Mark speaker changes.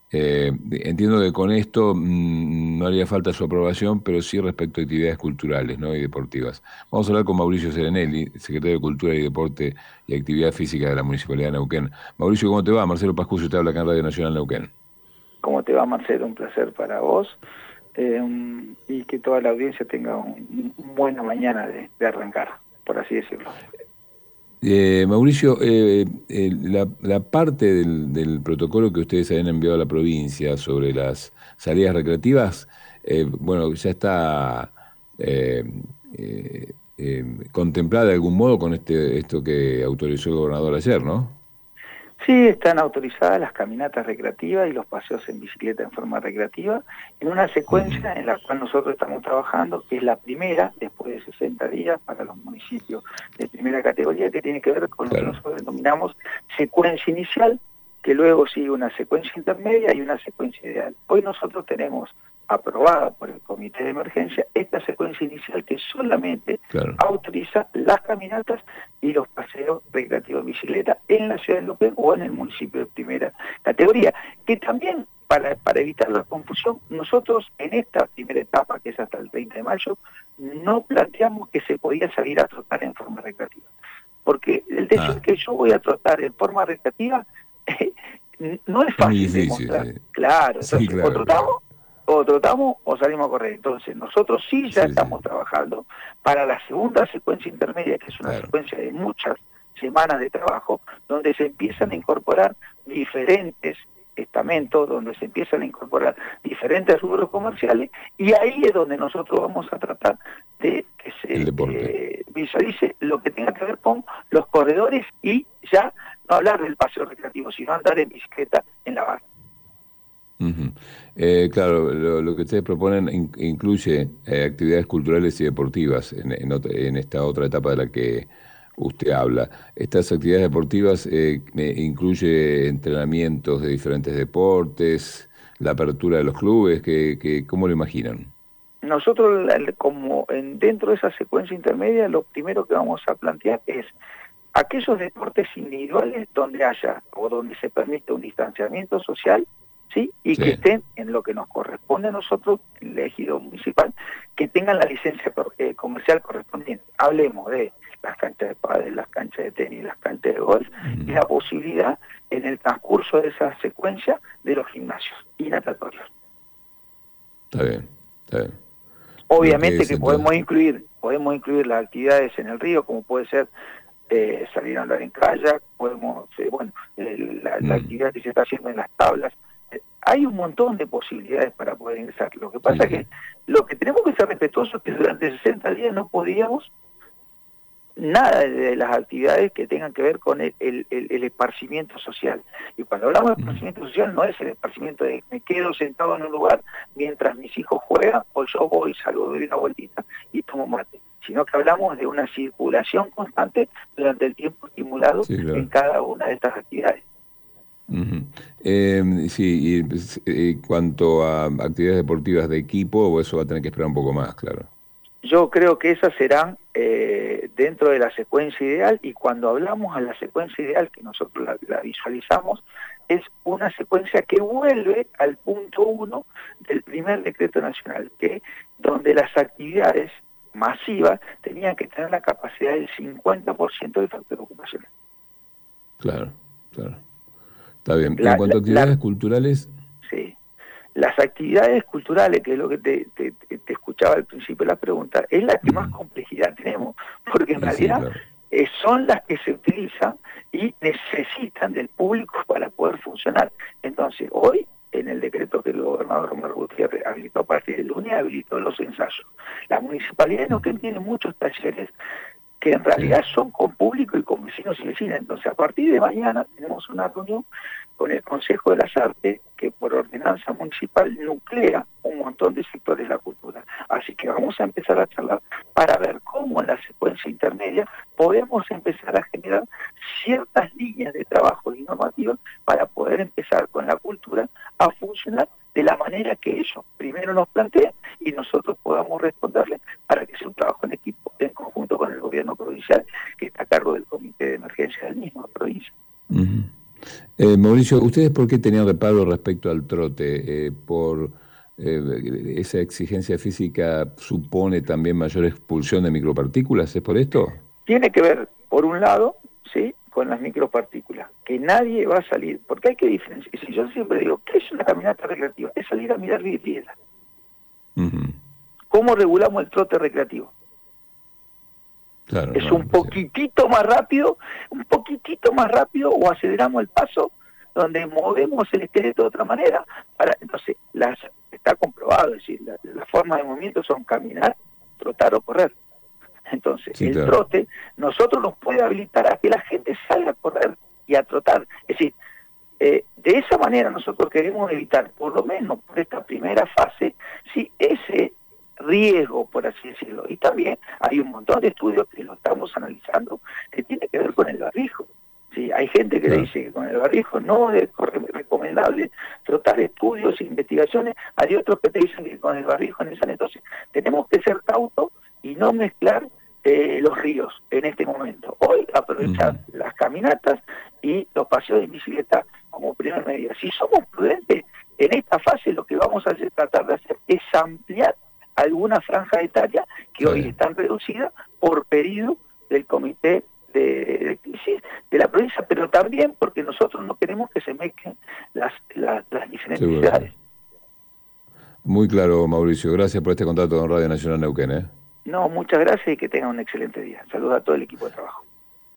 Speaker 1: Entiendo que con esto no haría falta su aprobación, pero sí respecto a actividades culturales, ¿no? Y deportivas. Vamos a hablar con Mauricio Serenelli, secretario de Cultura y Deporte y Actividad Física de la Municipalidad de Neuquén. Mauricio, ¿cómo te va? Marcelo Pascucio te habla acá en Radio Nacional Neuquén.
Speaker 2: ¿Cómo te va, Marcelo? Un placer para vos eh, y que toda la audiencia tenga una buena mañana de arrancar, por así decirlo.
Speaker 1: Mauricio, la parte del protocolo que ustedes habían enviado a la provincia sobre las salidas recreativas, bueno, ya está eh, contemplada de algún modo con esto que autorizó el gobernador ayer, ¿no?
Speaker 2: Sí, están autorizadas las caminatas recreativas y los paseos en bicicleta en forma recreativa, en una
Speaker 1: Ujú.
Speaker 2: secuencia en la cual nosotros estamos trabajando, que es la primera, después de 60 días, para los municipios de primera categoría, que tiene que ver con lo que
Speaker 1: Claro.
Speaker 2: nosotros denominamos secuencia inicial, que luego sigue una secuencia intermedia y una secuencia ideal. Hoy nosotros tenemos aprobada por el Comité de Emergencia esta secuencia inicial que solamente
Speaker 1: Claro.
Speaker 2: autoriza las caminatas y los paseos recreativos en bicicleta en la ciudad de Neuquén o en el municipio de primera categoría, que también para evitar la confusión, nosotros en esta primera etapa, que es hasta el 30 de mayo, no planteamos que se podía salir a trotar en forma recreativa. Porque el decir
Speaker 1: Ah,
Speaker 2: que yo voy a trotar en forma recreativa no es
Speaker 1: es muy
Speaker 2: fácil de
Speaker 1: difícil,
Speaker 2: demostrar.
Speaker 1: sí.
Speaker 2: Claro,
Speaker 1: Sí,
Speaker 2: entonces
Speaker 1: claro, claro.
Speaker 2: o trotamos o salimos a correr. Entonces nosotros sí ya
Speaker 1: Sí, sí,
Speaker 2: estamos trabajando para la segunda secuencia intermedia, que es una
Speaker 1: claro.
Speaker 2: secuencia de muchas semanas de trabajo, donde se empiezan a incorporar diferentes estamentos, donde se empiezan a incorporar diferentes rubros comerciales, y ahí es donde nosotros vamos a tratar de que
Speaker 1: El
Speaker 2: se
Speaker 1: deporte.
Speaker 2: visualice lo que tenga que ver con los corredores y ya no hablar del paseo recreativo, sino andar en bicicleta en la barra.
Speaker 1: Ujú. Claro, lo que ustedes proponen incluye actividades culturales y deportivas en esta otra etapa de la que usted habla. Estas actividades deportivas incluye entrenamientos de diferentes deportes, la apertura de los clubes, ¿cómo lo imaginan?
Speaker 2: Nosotros, como dentro de esa secuencia intermedia, lo primero que vamos a plantear es aquellos deportes individuales donde haya o donde se permite un distanciamiento social, ¿sí? Y
Speaker 1: Sí,
Speaker 2: que estén en lo que nos corresponde a nosotros, el ejido municipal, que tengan la licencia comercial correspondiente. Hablemos de las canchas de pádel, las canchas de tenis, las canchas de golf, y
Speaker 1: mm,
Speaker 2: la posibilidad en el transcurso de esa secuencia de los gimnasios y natatorios.
Speaker 1: está bien, está bien. Lo que
Speaker 2: Obviamente
Speaker 1: es
Speaker 2: que
Speaker 1: entonces.
Speaker 2: podemos incluir las actividades en el río, como puede ser salir a andar en kayak, podemos, bueno, la
Speaker 1: Mm,
Speaker 2: actividad que se está haciendo en las tablas. Hay un montón de posibilidades para poder ingresar. Lo que
Speaker 1: sí,
Speaker 2: pasa es
Speaker 1: sí,
Speaker 2: que lo que tenemos que ser respetuosos es que durante 60 días no podíamos nada de las actividades que tengan que ver con el esparcimiento social. Y cuando hablamos de
Speaker 1: mm,
Speaker 2: esparcimiento social no es el esparcimiento de me quedo sentado en un lugar mientras mis hijos juegan o yo voy, salgo, doy una vueltita y tomo mate, sino que hablamos de una circulación constante durante el tiempo estimulado
Speaker 1: sí,
Speaker 2: en
Speaker 1: claro.
Speaker 2: cada una de estas actividades.
Speaker 1: Ujú. Sí, y pues, cuanto a actividades deportivas de equipo, eso va a tener que esperar un poco más, claro.
Speaker 2: Yo creo que esas serán dentro de la secuencia ideal, y cuando hablamos a la secuencia ideal, que nosotros la visualizamos, es una secuencia que vuelve al punto 1 del primer decreto nacional, que donde las actividades masivas tenían que tener la capacidad del 50% del factor ocupacional.
Speaker 1: Claro, claro. Está bien. Y en
Speaker 2: La,
Speaker 1: cuanto
Speaker 2: la,
Speaker 1: a
Speaker 2: la,
Speaker 1: actividades culturales,
Speaker 2: sí. Las actividades culturales, que es lo que te escuchaba al principio de la pregunta, es la que más
Speaker 1: mm,
Speaker 2: complejidad tenemos, porque en
Speaker 1: y sí,
Speaker 2: realidad
Speaker 1: claro.
Speaker 2: son las que se utilizan y necesitan del público para poder funcionar. Entonces, hoy, en el decreto que el gobernador Romero Gutiérrez habilitó a partir del lunes, habilitó los ensayos. La municipalidad de
Speaker 1: Ujú,
Speaker 2: Neuquén tiene muchos talleres que en
Speaker 1: sí,
Speaker 2: realidad son con público y con vecinos y vecinas. Entonces, a partir de mañana tenemos una reunión con el Consejo de las Artes, que por ordenanza municipal nuclea un montón de sectores de la cultura. Así que vamos a empezar a charlar para ver cómo en la secuencia intermedia podemos empezar a generar ciertas líneas de trabajo y normativas para poder empezar con la cultura a funcionar de la manera que ellos primero nos plantean y nosotros podamos responderle para que sea un trabajo en equipo, en conjunto con el gobierno provincial, que está a cargo del comité de emergencia del mismo provincia.
Speaker 1: ujú. Mauricio, ¿ustedes por qué tenían reparo respecto al trote? ¿Por esa exigencia física supone también mayor expulsión de micropartículas? ¿Es por esto?
Speaker 2: Tiene que ver, por un lado, ¿sí?, con las micropartículas, que nadie va a salir, porque hay que diferenciar. Si yo siempre digo, ¿qué es una caminata recreativa? Es salir a mirar vidrieras.
Speaker 1: Ujú.
Speaker 2: ¿Cómo regulamos el trote recreativo?
Speaker 1: Claro,
Speaker 2: Es
Speaker 1: no,
Speaker 2: un poquitito más rápido, o aceleramos el paso, donde movemos el esqueleto de otra manera. Entonces, está comprobado, es decir, las formas de movimiento son caminar, trotar o correr. Entonces,
Speaker 1: sí,
Speaker 2: el
Speaker 1: claro.
Speaker 2: trote, nosotros nos puede habilitar a que la gente salga a correr y a trotar. Es decir, de esa manera nosotros queremos evitar, por lo menos por esta primera fase, sí, ese riesgo, por así decirlo. Y también hay un montón de estudios que lo estamos analizando que tiene que ver con el barbijo. Sí, hay gente que le
Speaker 1: Claro.
Speaker 2: dice que con el barbijo no es recomendable trotar, estudios, investigaciones. Hay otros que te dicen que con el barbijo es necesario. Entonces, tenemos que ser cautos y no mezclar los ríos en este momento. Hoy aprovechar
Speaker 1: Ujú.
Speaker 2: las caminatas y los paseos de bicicleta como primera medida. Si somos prudentes, en esta fase lo que vamos a tratar de hacer es ampliar alguna franja etaria que
Speaker 1: Está
Speaker 2: hoy
Speaker 1: bien.
Speaker 2: están reducidas por pedido del comité de la provincia, pero también porque nosotros no queremos que se mezclen las diferentes
Speaker 1: Seguro, sí.
Speaker 2: edades.
Speaker 1: Muy claro, Mauricio. Gracias por este contacto con Radio Nacional Neuquén, ¿eh?
Speaker 2: No, muchas gracias y que tengan un excelente día. Saludos a todo el equipo de trabajo.